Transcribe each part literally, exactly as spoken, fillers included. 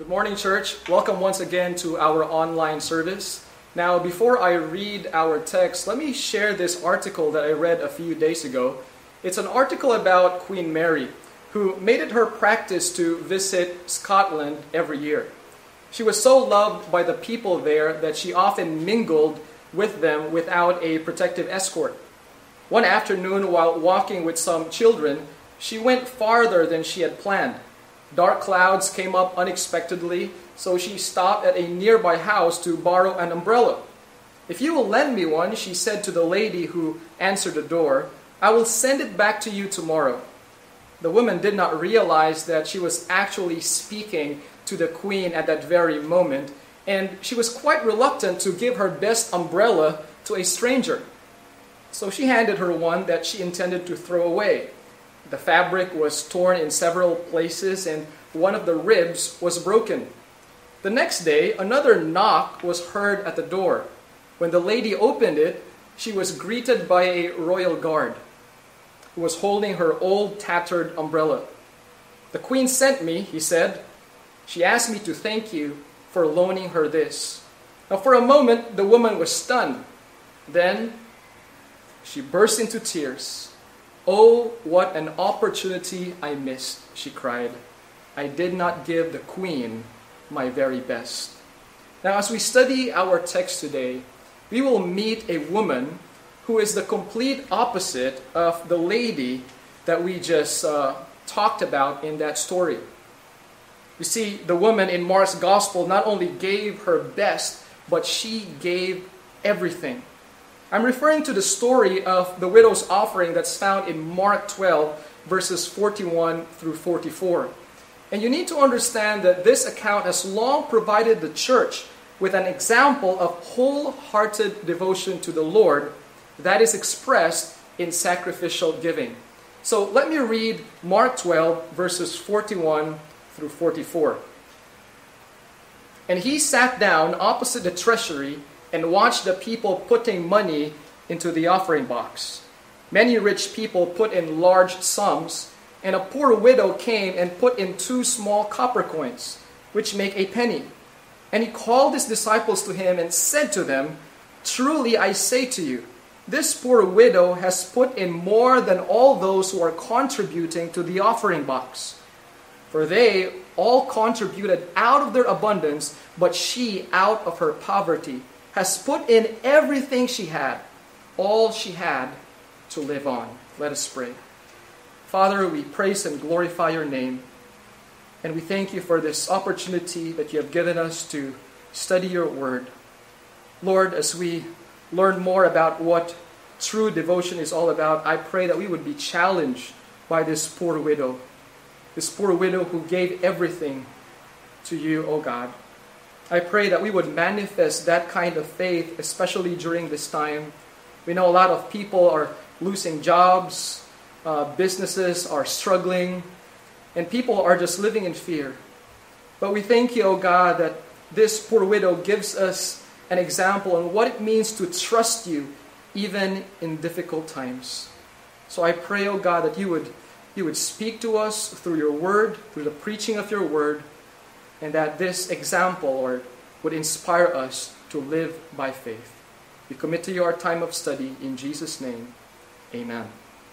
Good morning, church. Welcome once again to our online service. Now, before I read our text, let me share this article that I read a few days ago. It's an article about Queen Mary, who made it her practice to visit Scotland every year. She was so loved by the people there that she often mingled with them without a protective escort. One afternoon, while walking with some children, she went farther than she had planned. Dark clouds came up unexpectedly, so she stopped at a nearby house to borrow an umbrella. "If you will lend me one," she said to the lady who answered the door, "I will send it back to you tomorrow." The woman did not realize that she was actually speaking to the queen at that very moment, and she was quite reluctant to give her best umbrella to a stranger. So she handed her one that she intended to throw away. The fabric was torn in several places and one of the ribs was broken. The next day, another knock was heard at the door. When the lady opened it, she was greeted by a royal guard who was holding her old tattered umbrella. "The queen sent me," he said. "She asked me to thank you for loaning her this." Now, for a moment, the woman was stunned. Then she burst into tears. "Oh, what an opportunity I missed," she cried. "I did not give the queen my very best." Now, as we study our text today, we will meet a woman who is the complete opposite of the lady that we just uh, talked about in that story. You see, the woman in Mark's gospel not only gave her best, but she gave everything. I'm referring to the story of the widow's offering that's found in Mark twelve, verses forty-one through forty-four. And you need to understand that this account has long provided the church with an example of wholehearted devotion to the Lord that is expressed in sacrificial giving. So let me read Mark twelve, verses forty-one through forty-four. "And he sat down opposite the treasury and watched the people putting money into the offering box. Many rich people put in large sums, and a poor widow came and put in two small copper coins, which make a penny. And he called his disciples to him and said to them, 'Truly I say to you, this poor widow has put in more than all those who are contributing to the offering box. For they all contributed out of their abundance, but she, out of her poverty, has put in everything she had, all she had to live on.'" Let us pray. Father, we praise and glorify your name, and we thank you for this opportunity that you have given us to study your word. Lord, as we learn more about what true devotion is all about, I pray that we would be challenged by this poor widow, this poor widow who gave everything to you, O God. I pray that we would manifest that kind of faith, especially during this time. We know a lot of people are losing jobs, uh, businesses are struggling, and people are just living in fear. But we thank you, O God, that this poor widow gives us an example on what it means to trust you even in difficult times. So I pray, O God, that you would, you would speak to us through your word, through the preaching of your word, and that this example, Lord, would inspire us to live by faith. We commit to you our time of study in Jesus' name. Amen.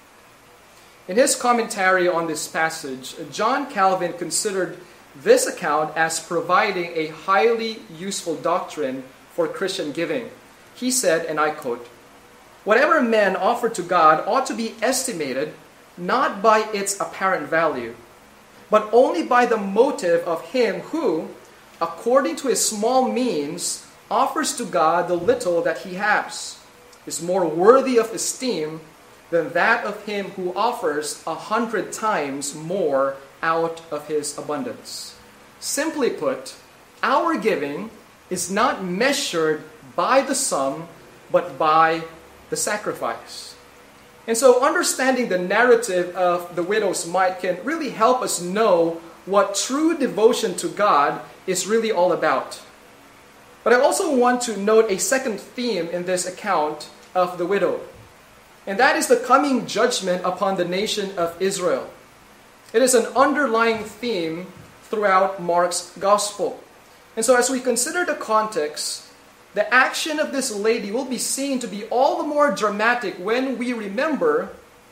In his commentary on this passage, John Calvin considered this account as providing a highly useful doctrine for Christian giving. He said, and I quote, "Whatever men offer to God ought to be estimated not by its apparent value, but only by the motive of him who, according to his small means, offers to God the little that he has, is more worthy of esteem than that of him who offers a hundred times more out of his abundance." Simply put, our giving is not measured by the sum, but by the sacrifice. And so understanding the narrative of the widow's mite can really help us know what true devotion to God is really all about. But I also want to note a second theme in this account of the widow, and that is the coming judgment upon the nation of Israel. It is an underlying theme throughout Mark's gospel. And so as we consider the context, the action of this lady will be seen to be all the more dramatic when we remember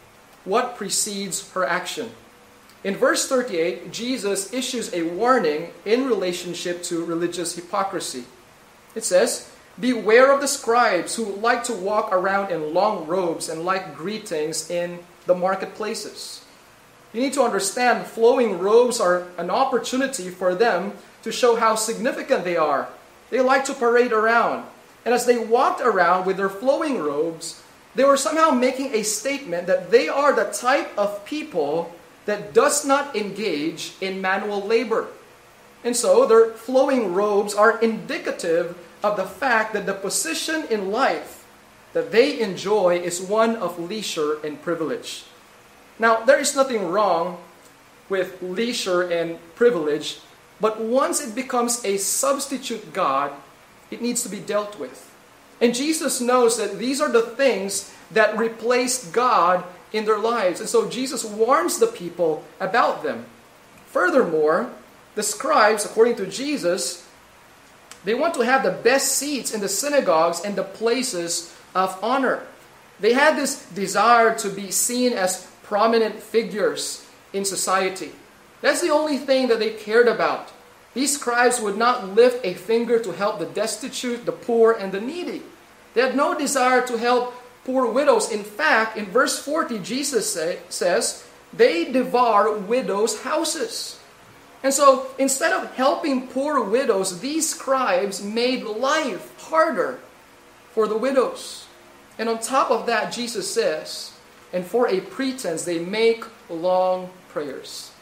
what precedes her action. In verse thirty-eight, Jesus issues a warning in relationship to religious hypocrisy. It says, "Beware of the scribes who like to walk around in long robes and like greetings in the marketplaces." You need to understand, flowing robes are an opportunity for them to show how significant they are. They like to parade around. And as they walked around with their flowing robes, they were somehow making a statement that they are the type of people that does not engage in manual labor. And so their flowing robes are indicative of the fact that the position in life that they enjoy is one of leisure and privilege. Now, there is nothing wrong with leisure and privilege, but once it becomes a substitute God, it needs to be dealt with. And Jesus knows that these are the things that replace God in their lives. And so Jesus warns the people about them. Furthermore, the scribes, according to Jesus, they want to have the best seats in the synagogues and the places of honor. They had this desire to be seen as prominent figures in society. That's the only thing that they cared about. These scribes would not lift a finger to help the destitute, the poor, and the needy. They had no desire to help poor widows. In fact, in verse forty, Jesus say, says, they devour widows' houses. And so, instead of helping poor widows, these scribes made life harder for the widows. And on top of that, Jesus says, and for a pretense, they make long prayers.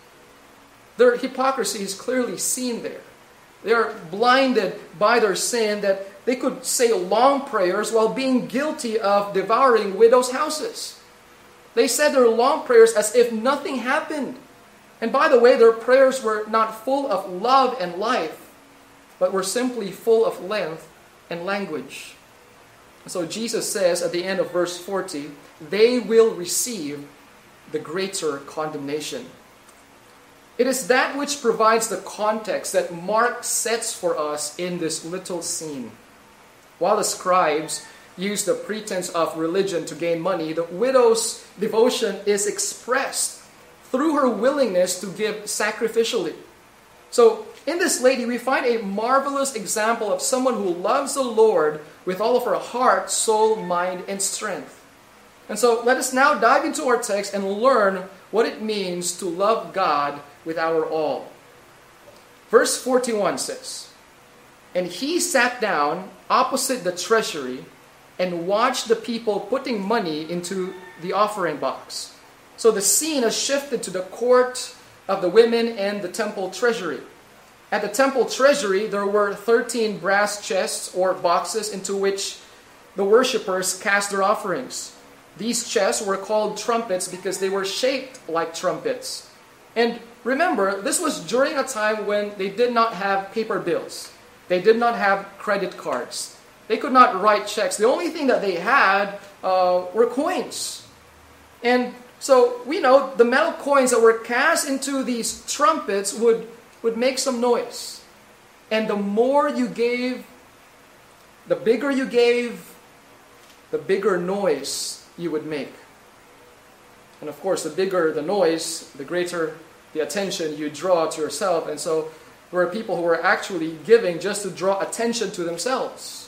Their hypocrisy is clearly seen there. They are blinded by their sin that they could say long prayers while being guilty of devouring widows' houses. They said their long prayers as if nothing happened. And by the way, their prayers were not full of love and life, but were simply full of length and language. So Jesus says at the end of verse forty, they will receive the greater condemnation. It is that which provides the context that Mark sets for us in this little scene. While the scribes use the pretense of religion to gain money, the widow's devotion is expressed through her willingness to give sacrificially. So, in this lady, we find a marvelous example of someone who loves the Lord with all of her heart, soul, mind, and strength. And so, let us now dive into our text and learn what it means to love God with our all. Verse forty-one says, "And he sat down opposite the treasury and watched the people putting money into the offering box." So the scene has shifted to the court of the women and the temple treasury. At the temple treasury, there were thirteen brass chests or boxes into which the worshippers cast their offerings. These chests were called trumpets because they were shaped like trumpets. And remember, this was during a time when they did not have paper bills. They did not have credit cards. They could not write checks. The only thing that they had uh, were coins. And so we know the metal coins that were cast into these trumpets would, would make some noise. And the more you gave, the bigger you gave, the bigger noise you would make. And of course, the bigger the noise, the greater the attention you draw to yourself. And so there were people who were actually giving just to draw attention to themselves.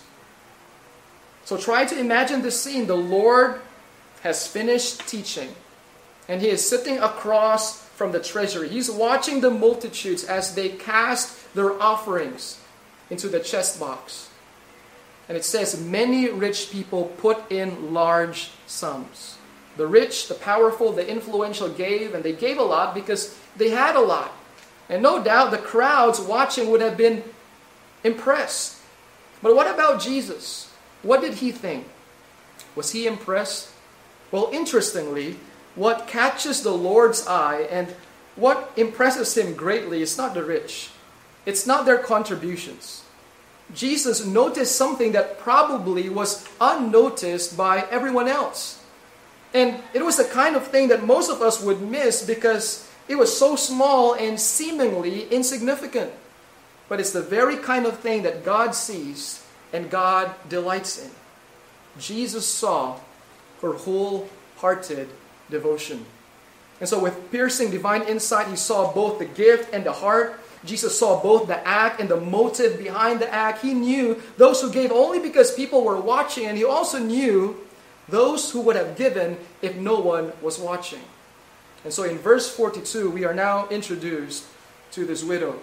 So try to imagine this scene. The Lord has finished teaching, and he is sitting across from the treasury. He's watching the multitudes as they cast their offerings into the chest box. And it says, many rich people put in large sums. The rich, the powerful, the influential gave, and they gave a lot because they had a lot. And no doubt the crowds watching would have been impressed. But what about Jesus? What did he think? Was he impressed? Well, interestingly, what catches the Lord's eye and what impresses him greatly is not the rich. It's not their contributions. Jesus noticed something that probably was unnoticed by everyone else. And it was the kind of thing that most of us would miss because It was so small and seemingly insignificant. But it's the very kind of thing that God sees and God delights in. Jesus saw her wholehearted devotion. And so with piercing divine insight, he saw both the gift and the heart. Jesus saw both the act and the motive behind the act. He knew those who gave only because people were watching, and he also knew those who would have given if no one was watching. And so in verse forty-two, we are now introduced to this widow.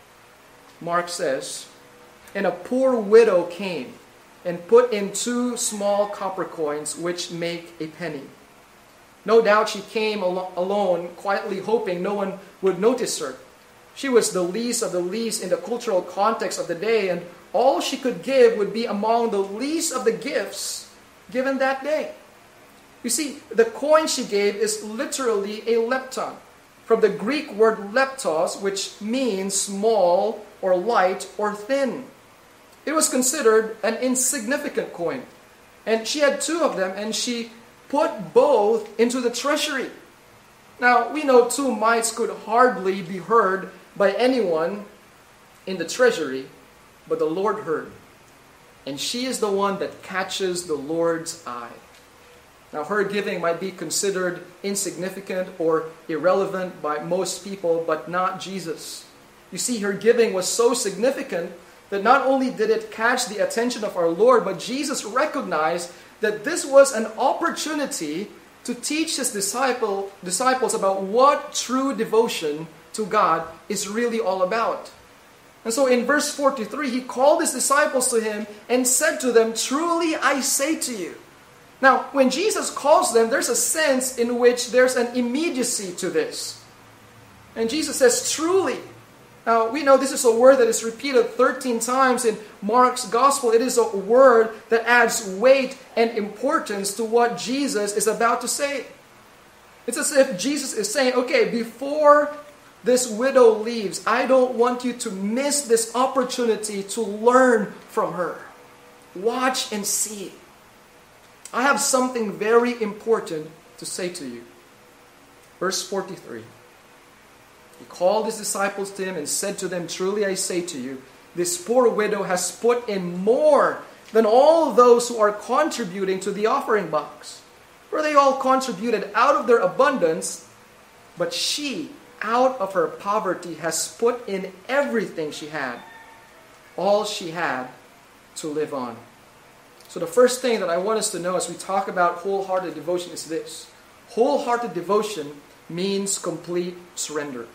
Mark says, "And a poor widow came and put in two small copper coins, which make a penny." No doubt she came al- alone, quietly hoping no one would notice her. She was the least of the least in the cultural context of the day, and all she could give would be among the least of the gifts given that day. You see, the coin she gave is literally a lepton, from the Greek word leptos, which means small or light or thin. It was considered an insignificant coin. And she had two of them, and she put both into the treasury. Now, we know two mites could hardly be heard by anyone in the treasury, but the Lord heard. And she is the one that catches the Lord's eye. Now, her giving might be considered insignificant or irrelevant by most people, but not Jesus. You see, her giving was so significant that not only did it catch the attention of our Lord, but Jesus recognized that this was an opportunity to teach his disciple, disciples about what true devotion to God is really all about. And so in verse forty-three, he called his disciples to him and said to them, "Truly I say to you." Now, when Jesus calls them, there's a sense in which there's an immediacy to this. And Jesus says, "Truly." Now, we know this is a word that is repeated thirteen times in Mark's gospel. It is a word that adds weight and importance to what Jesus is about to say. It's as if Jesus is saying, okay, before this widow leaves, I don't want you to miss this opportunity to learn from her. Watch and see. I have something very important to say to you. Verse forty-three. He called his disciples to him and said to them, "Truly I say to you, this poor widow has put in more than all those who are contributing to the offering box. For they all contributed out of their abundance, but she, out of her poverty, has put in everything she had, all she had to live on." So the first thing that I want us to know as we talk about wholehearted devotion is this. Wholehearted devotion means complete surrender.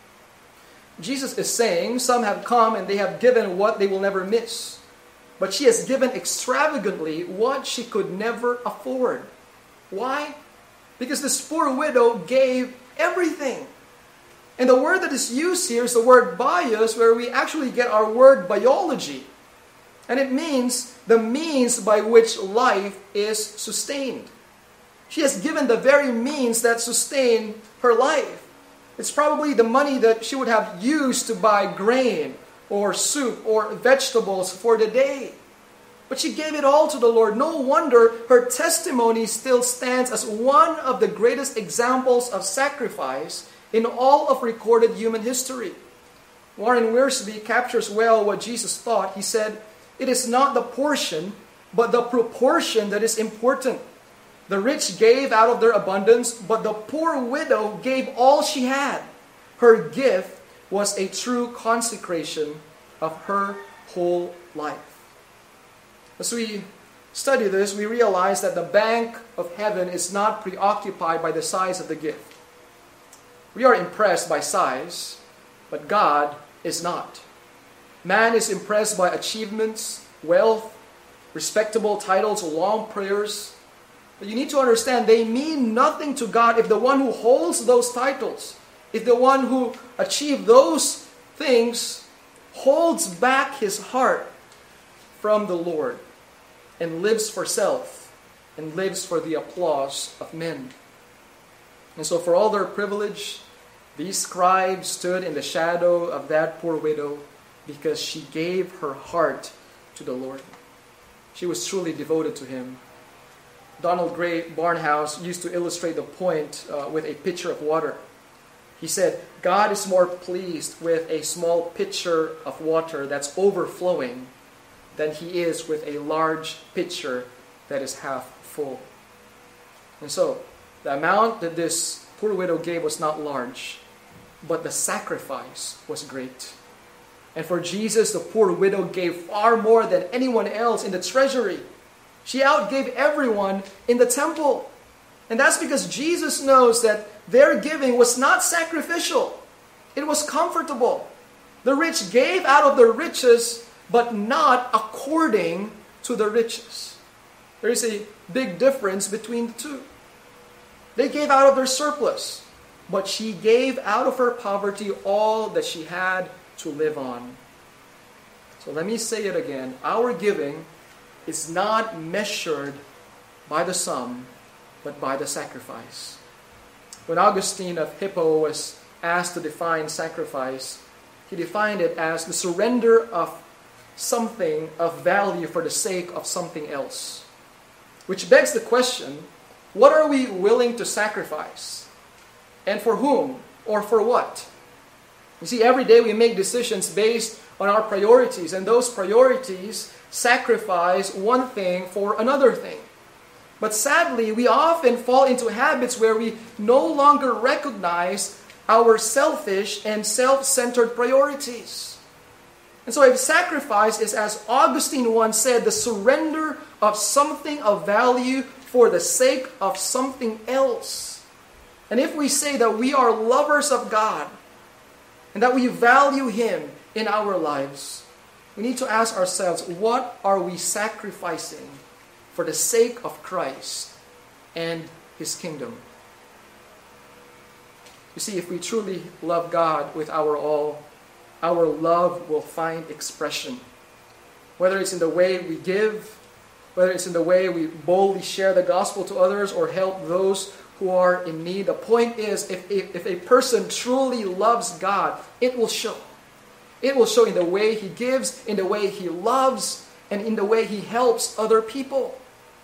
Jesus is saying, some have come and they have given what they will never miss. But she has given extravagantly what she could never afford. Why? Because this poor widow gave everything. And the word that is used here is the word bios, where we actually get our word biology. And it means the means by which life is sustained. She has given the very means that sustain her life. It's probably the money that she would have used to buy grain or soup or vegetables for the day. But she gave it all to the Lord. No wonder her testimony still stands as one of the greatest examples of sacrifice in all of recorded human history. Warren Wiersbe captures well what Jesus thought. He said, "It is not the portion, but the proportion that is important. The rich gave out of their abundance, but the poor widow gave all she had. Her gift was a true consecration of her whole life." As we study this, we realize that the bank of heaven is not preoccupied by the size of the gift. We are impressed by size, but God is not. Man is impressed by achievements, wealth, respectable titles, long prayers. But you need to understand, they mean nothing to God if the one who holds those titles, if the one who achieved those things holds back his heart from the Lord and lives for self and lives for the applause of men. And so for all their privilege, these scribes stood in the shadow of that poor widow because she gave her heart to the Lord. She was truly devoted to him. Donald Gray Barnhouse used to illustrate the point uh, with a pitcher of water. He said, God is more pleased with a small pitcher of water that's overflowing than he is with a large pitcher that is half full. And so, the amount that this poor widow gave was not large, but the sacrifice was great. And for Jesus, the poor widow gave far more than anyone else in the treasury. She outgave everyone in the temple. And that's because Jesus knows that their giving was not sacrificial. It was comfortable. The rich gave out of their riches, but not according to the riches. There is a big difference between the two. They gave out of their surplus, but she gave out of her poverty all that she had to live on. So let me say it again. Our giving is not measured by the sum, but by the sacrifice. When Augustine of Hippo was asked to define sacrifice, he defined it as the surrender of something of value for the sake of something else. Which begs the question, what are we willing to sacrifice? And for whom? Or for what? You see, every day we make decisions based on our priorities, and those priorities sacrifice one thing for another thing. But sadly, we often fall into habits where we no longer recognize our selfish and self-centered priorities. And so if sacrifice is, as Augustine once said, the surrender of something of value for the sake of something else. And if we say that we are lovers of God and that we value Him in our lives, we need to ask ourselves, what are we sacrificing for the sake of Christ and His kingdom? You see, if we truly love God with our all, our love will find expression. Whether it's in the way we give, whether it's in the way we boldly share the gospel to others or help those who are in need. The point is, if, if, if a person truly loves God, it will show. It will show in the way he gives, in the way he loves, and in the way he helps other people.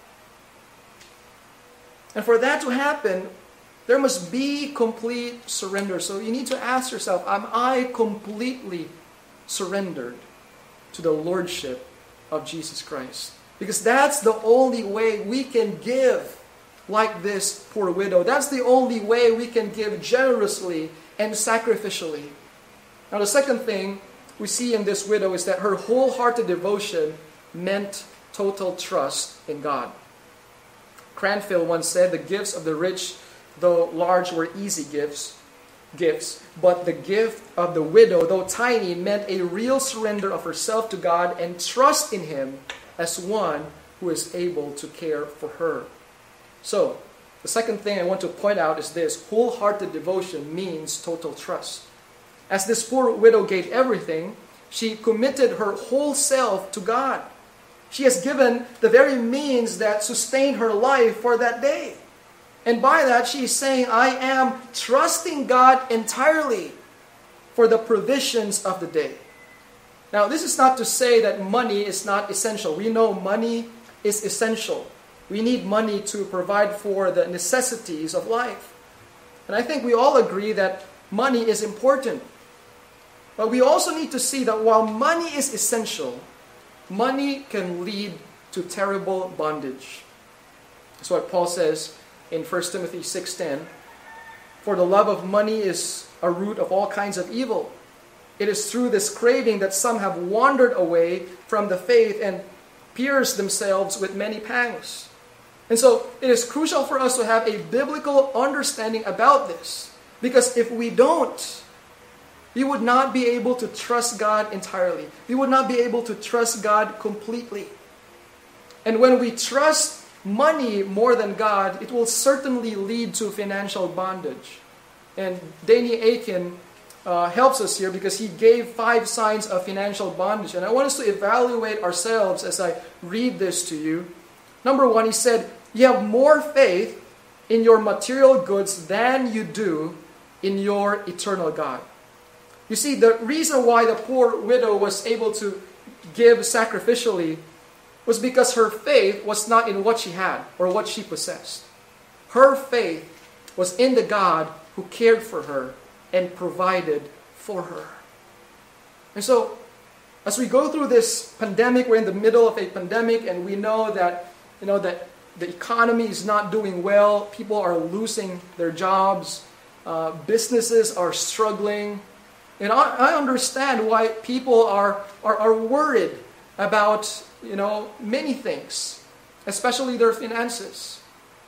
And for that to happen, there must be complete surrender. So you need to ask yourself, am I completely surrendered to the Lordship of Jesus Christ? Because that's the only way we can give like this poor widow. That's the only way we can give generously and sacrificially. Now the second thing we see in this widow is that her wholehearted devotion meant total trust in God. Cranfield once said, the gifts of the rich, though large, were easy gifts, gifts, but the gift of the widow, though tiny, meant a real surrender of herself to God and trust in Him as one who is able to care for her. So, the second thing I want to point out is this: wholehearted devotion means total trust. As this poor widow gave everything, she committed her whole self to God. She has given the very means that sustained her life for that day. And by that, she is saying, I am trusting God entirely for the provisions of the day. Now, this is not to say that money is not essential. We know money is essential. We need money to provide for the necessities of life. And I think we all agree that money is important. But we also need to see that while money is essential, money can lead to terrible bondage. That's what Paul says in First Timothy six ten. For the love of money is a root of all kinds of evil. It is through this craving that some have wandered away from the faith and pierced themselves with many pangs. And so it is crucial for us to have a biblical understanding about this. Because if we don't, we would not be able to trust God entirely. We would not be able to trust God completely. And when we trust money more than God, it will certainly lead to financial bondage. And Danny Akin uh, helps us here because he gave five signs of financial bondage. And I want us to evaluate ourselves as I read this to you. Number one, he said, you have more faith in your material goods than you do in your eternal God. You see, the reason why the poor widow was able to give sacrificially was because her faith was not in what she had or what she possessed. Her faith was in the God who cared for her and provided for her. And so, as we go through this pandemic, we're in the middle of a pandemic, and we know that, you know, that the economy is not doing well. People are losing their jobs. Uh, businesses are struggling. And I, I understand why people are, are, are worried about, you know, many things, especially their finances.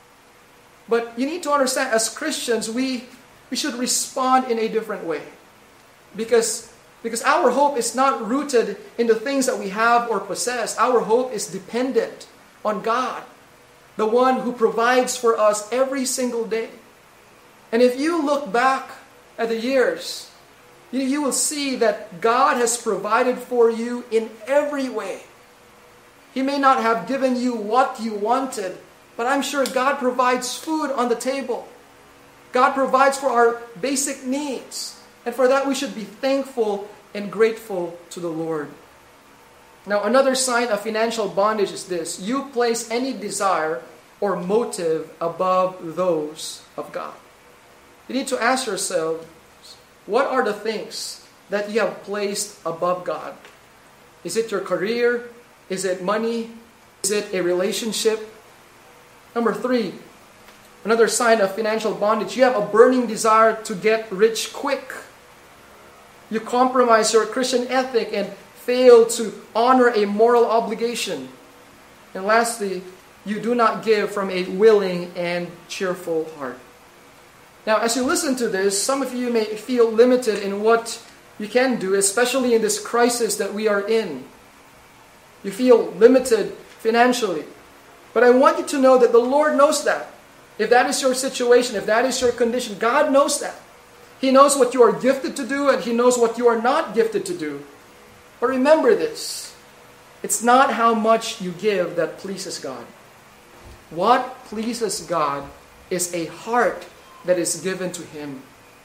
But you need to understand, as Christians, we, we should respond in a different way. Because, because our hope is not rooted in the things that we have or possess. Our hope is dependent on God, the one who provides for us every single day. And if you look back at the years, you, you will see that God has provided for you in every way. He may not have given you what you wanted, but I'm sure God provides food on the table. God provides for our basic needs. And for that, we should be thankful and grateful to the Lord. Now, another sign of financial bondage is this: you place any desire or motive above those of God. You need to ask yourself, what are the things that you have placed above God? Is it your career? Is it money? Is it a relationship? Number three, another sign of financial bondage: you have a burning desire to get rich quick. You compromise your Christian ethic and fail to honor a moral obligation. And lastly, you do not give from a willing and cheerful heart. Now, as you listen to this, some of you may feel limited in what you can do, especially in this crisis that we are in. You feel limited financially. But I want you to know that the Lord knows that. If that is your situation, if that is your condition, God knows that. He knows what you are gifted to do, and He knows what you are not gifted to do. But remember this: it's not how much you give that pleases God. What pleases God is a heart that is given to Him.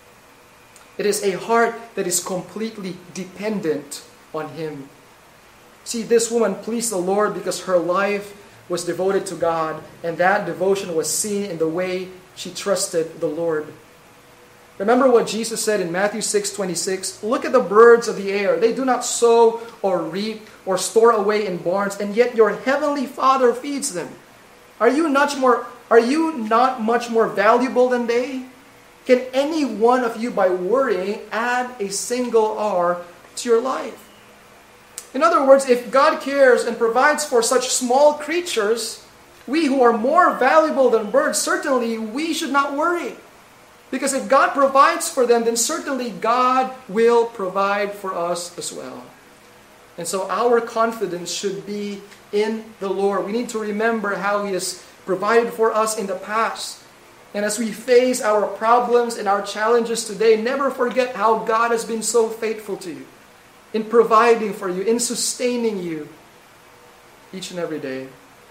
It is a heart that is completely dependent on Him. See, this woman pleased the Lord because her life was devoted to God, and that devotion was seen in the way she trusted the Lord. Remember what Jesus said in Matthew six twenty-six, "Look at the birds of the air. They do not sow or reap or store away in barns, and yet your heavenly Father feeds them. Are you not more, are you not much more valuable than they? Can any one of you, by worrying, add a single hour to your life?" In other words, if God cares and provides for such small creatures, we who are more valuable than birds, certainly we should not worry. Because if God provides for them, then certainly God will provide for us as well. And so our confidence should be in the Lord. We need to remember how He has provided for us in the past. And as we face our problems and our challenges today, never forget how God has been so faithful to you, in providing for you, in sustaining you each and every day.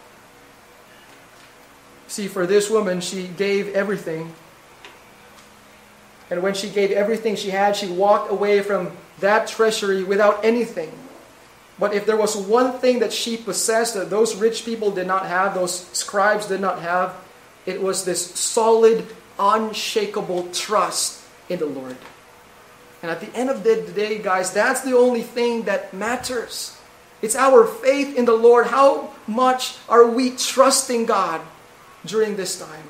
See, for this woman, she gave everything. And when she gave everything she had, she walked away from that treasury without anything. But if there was one thing that she possessed that those rich people did not have, those scribes did not have, it was this solid, unshakable trust in the Lord. And at the end of the day, guys, that's the only thing that matters. It's our faith in the Lord. How much are we trusting God during this time?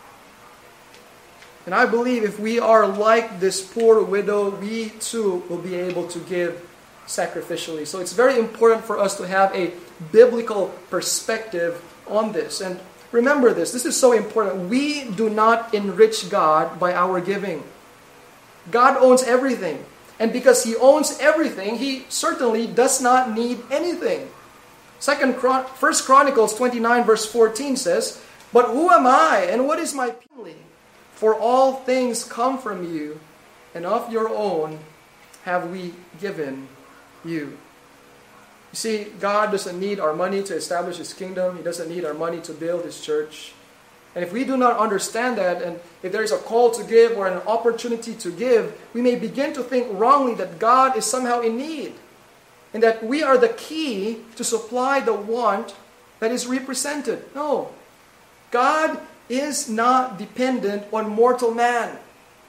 And I believe if we are like this poor widow, we too will be able to give sacrificially. So it's very important for us to have a biblical perspective on this. And remember this, this is so important. We do not enrich God by our giving. God owns everything. And because He owns everything, He certainly does not need anything. Second, First Chronicles twenty-nine verse fourteen says, "But who am I, and what is my family? For all things come from you, and of your own have we given you." You see, God doesn't need our money to establish His kingdom. He doesn't need our money to build His church. And if we do not understand that, and if there is a call to give or an opportunity to give, we may begin to think wrongly that God is somehow in need, and that we are the key to supply the want that is represented. No. God is not dependent on mortal man.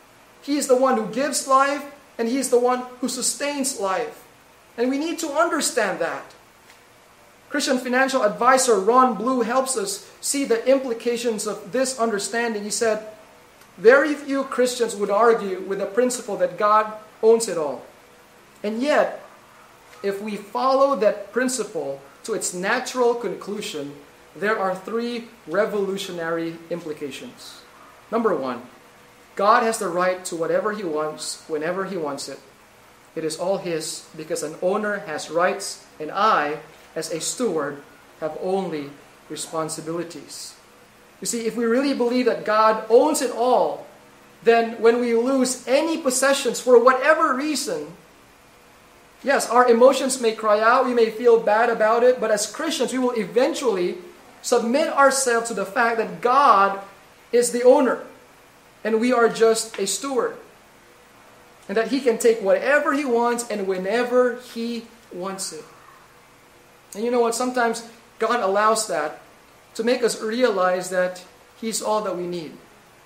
He is the one who gives life, and He is the one who sustains life. And we need to understand that. Christian financial advisor Ron Blue helps us see the implications of this understanding. He said, very few Christians would argue with the principle that God owns it all. And yet, if we follow that principle to its natural conclusion, there are three revolutionary implications. Number one, God has the right to whatever He wants, whenever He wants it. It is all His because an owner has rights, and I, as a steward, have only responsibilities. You see, if we really believe that God owns it all, then when we lose any possessions for whatever reason, yes, our emotions may cry out, we may feel bad about it, but as Christians, we will eventually submit ourselves to the fact that God is the owner, and we are just a steward. And that He can take whatever He wants and whenever He wants it. And you know what? Sometimes God allows that to make us realize that He's all that we need.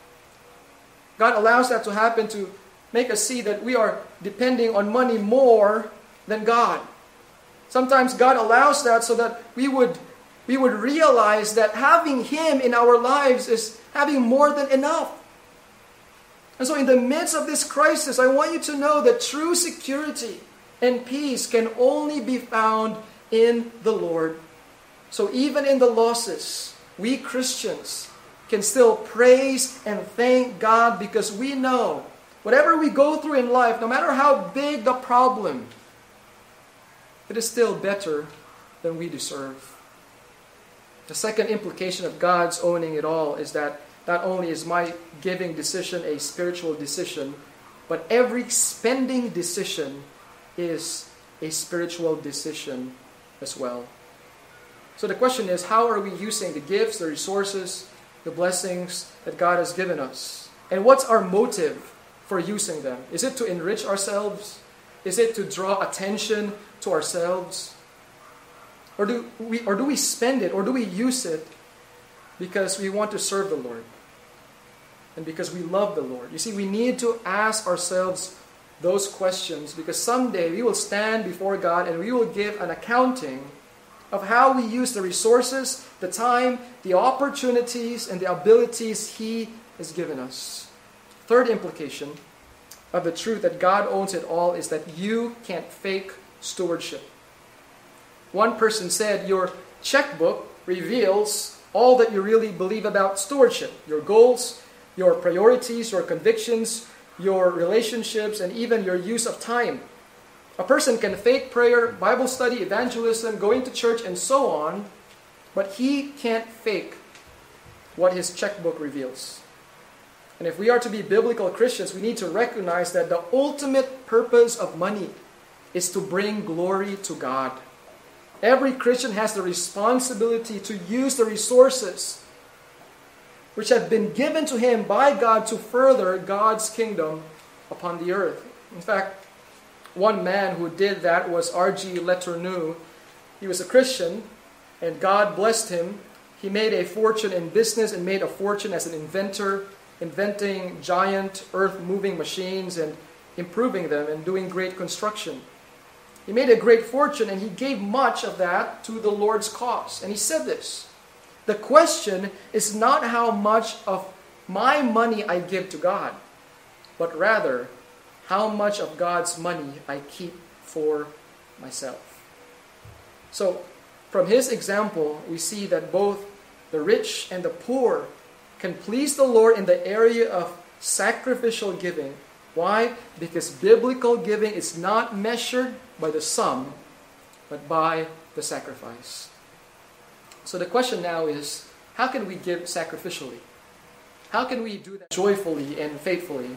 God allows that to happen to make us see that we are depending on money more than God. Sometimes God allows that so that we would, we would realize that having Him in our lives is having more than enough. And so in the midst of this crisis, I want you to know that true security and peace can only be found in the Lord. So even in the losses, we Christians can still praise and thank God because we know whatever we go through in life, no matter how big the problem, it is still better than we deserve. The second implication of God's owning it all is that not only is my giving decision a spiritual decision, but every spending decision is a spiritual decision as well. So the question is, how are we using the gifts, the resources, the blessings that God has given us? And what's our motive for using them? Is it to enrich ourselves? Is it to draw attention to ourselves? Or do we, or do we spend it, or do we use it because we want to serve the Lord? And because we love the Lord? You see, we need to ask ourselves those questions because someday we will stand before God and we will give an accounting of how we use the resources, the time, the opportunities, and the abilities He has given us. Third implication of the truth that God owns it all is that you can't fake stewardship. One person said, your checkbook reveals all that you really believe about stewardship, your goals, your priorities, your convictions, your relationships, and even your use of time. A person can fake prayer, Bible study, evangelism, going to church, and so on, but he can't fake what his checkbook reveals. And if we are to be biblical Christians, we need to recognize that the ultimate purpose of money is to bring glory to God. Every Christian has the responsibility to use the resources which have been given to him by God to further God's kingdom upon the earth. In fact, one man who did that was R G Letourneau. He was a Christian, and God blessed him. He made a fortune in business and made a fortune as an inventor, inventing giant earth-moving machines and improving them and doing great construction. He made a great fortune, and he gave much of that to the Lord's cause. And he said this, the question is not how much of my money I give to God, but rather how much of God's money I keep for myself. So, from his example, we see that both the rich and the poor can please the Lord in the area of sacrificial giving. Why? Because biblical giving is not measured by the sum, but by the sacrifice. So the question now is, how can we give sacrificially? How can we do that joyfully and faithfully?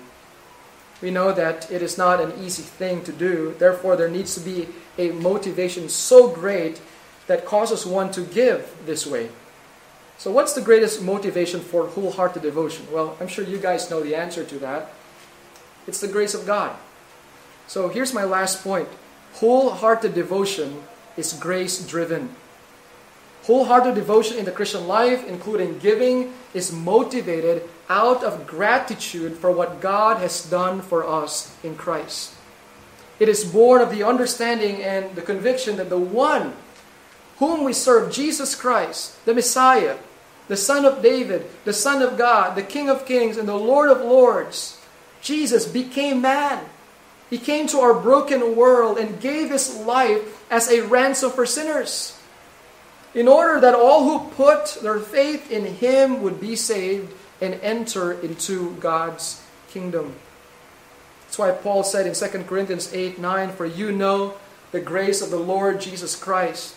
We know that it is not an easy thing to do. Therefore, there needs to be a motivation so great that causes one to give this way. So what's the greatest motivation for wholehearted devotion? Well, I'm sure you guys know the answer to that. It's the grace of God. So here's my last point. Wholehearted devotion is grace-driven. Wholehearted devotion in the Christian life, including giving, is motivated out of gratitude for what God has done for us in Christ. It is born of the understanding and the conviction that the one whom we serve, Jesus Christ, the Messiah, the Son of David, the Son of God, the King of Kings, and the Lord of Lords, Jesus became man. He came to our broken world and gave His life as a ransom for sinners, in order that all who put their faith in Him would be saved and enter into God's kingdom. That's why Paul said in Second Corinthians eight nine, "For you know the grace of the Lord Jesus Christ,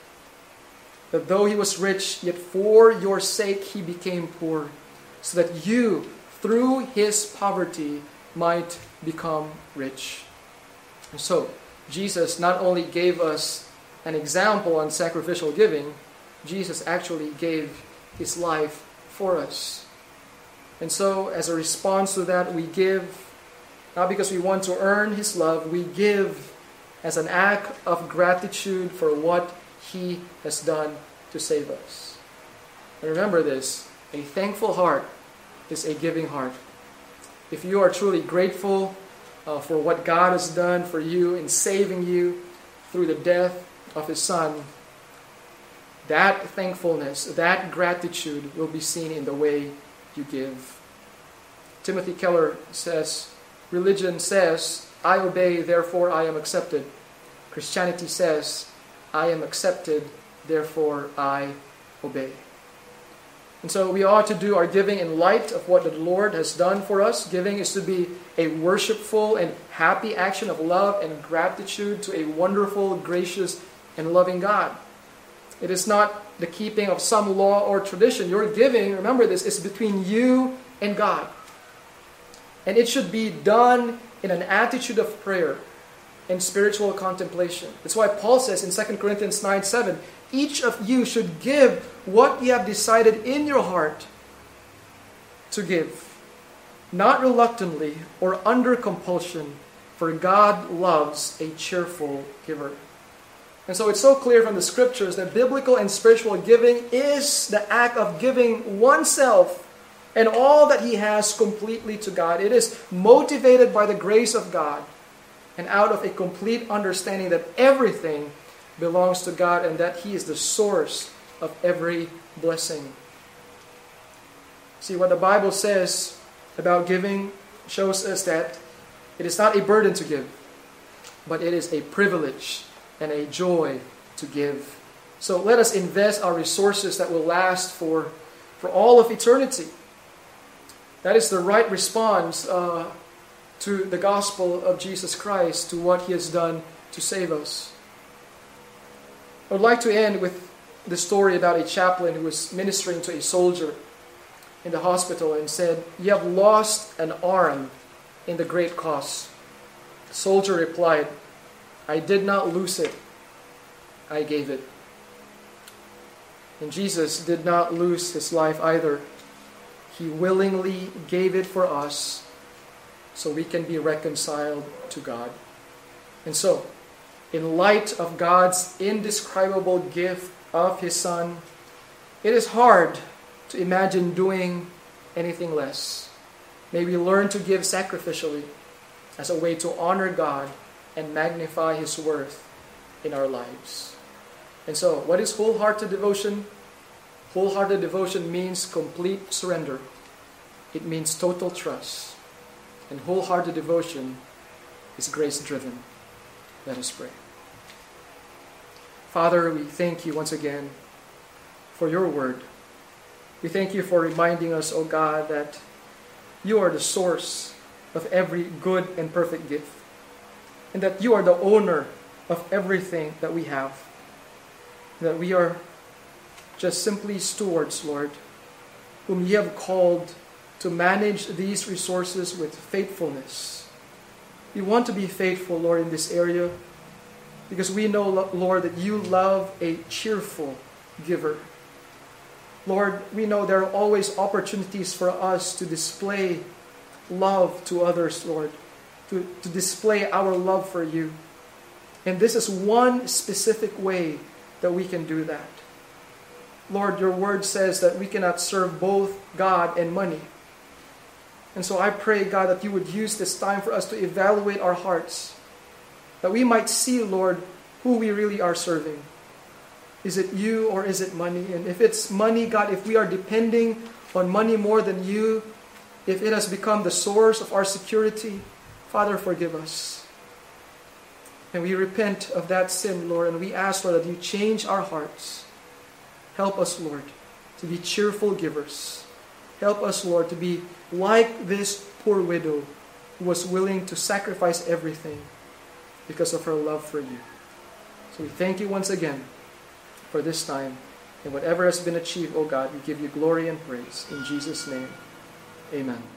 that though He was rich, yet for your sake He became poor, so that you, through His poverty, might become rich." And so, Jesus not only gave us an example on sacrificial giving, Jesus actually gave His life for us. And so, as a response to that, we give, not because we want to earn His love, we give as an act of gratitude for what He has done to save us. And remember this, a thankful heart is a giving heart. If you are truly grateful uh, for what God has done for you in saving you through the death of His Son, that thankfulness, that gratitude will be seen in the way you give. Timothy Keller says, religion says, "I obey, therefore I am accepted." Christianity says, "I am accepted, therefore I obey." And so we ought to do our giving in light of what the Lord has done for us. Giving is to be a worshipful and happy action of love and gratitude to a wonderful, gracious, and loving God. It is not the keeping of some law or tradition. Your giving, remember this, is between you and God. And it should be done in an attitude of prayer and spiritual contemplation. That's why Paul says in Second Corinthians nine seven, each of you should give what you have decided in your heart to give, not reluctantly or under compulsion, for God loves a cheerful giver. And so it's so clear from the Scriptures that biblical and spiritual giving is the act of giving oneself and all that he has completely to God. It is motivated by the grace of God and out of a complete understanding that everything belongs to God and that He is the source of every blessing. See, what the Bible says about giving shows us that it is not a burden to give, but it is a privilege and a joy to give. So let us invest our resources that will last for, for all of eternity. That is the right response uh, to the gospel of Jesus Christ, to what He has done to save us. I would like to end with the story about a chaplain who was ministering to a soldier in the hospital and said, "You have lost an arm in the great cause." The soldier replied, "I did not lose it, I gave it." And Jesus did not lose His life either. He willingly gave it for us so we can be reconciled to God. And so, in light of God's indescribable gift of His Son, it is hard to imagine doing anything less. May we learn to give sacrificially as a way to honor God and magnify His worth in our lives. And so, what is wholehearted devotion? Wholehearted devotion means complete surrender. It means total trust. And wholehearted devotion is grace-driven. Let us pray. Father, we thank You once again for Your word. We thank You for reminding us, O God, that You are the source of every good and perfect gift, and that You are the owner of everything that we have, that we are just simply stewards, Lord, whom You have called to manage these resources with faithfulness. We want to be faithful, Lord, in this area, because we know, Lord, that You love a cheerful giver. Lord, we know there are always opportunities for us to display love to others, Lord, to, to display our love for You. And this is one specific way that we can do that. Lord, your word says that we cannot serve both God and money. And so I pray, God, that you would use this time for us to evaluate our hearts, that we might see, Lord, who we really are serving. Is it you or is it money? And if it's money, God, if we are depending on money more than you, if it has become the source of our security, Father, forgive us. And we repent of that sin, Lord, and we ask, Lord, that you change our hearts. Help us, Lord, to be cheerful givers. Help us, Lord, to be like this poor widow who was willing to sacrifice everything because of her love for you. So we thank you once again for this time. And whatever has been achieved, O God, we give you glory and praise. In Jesus' name, amen.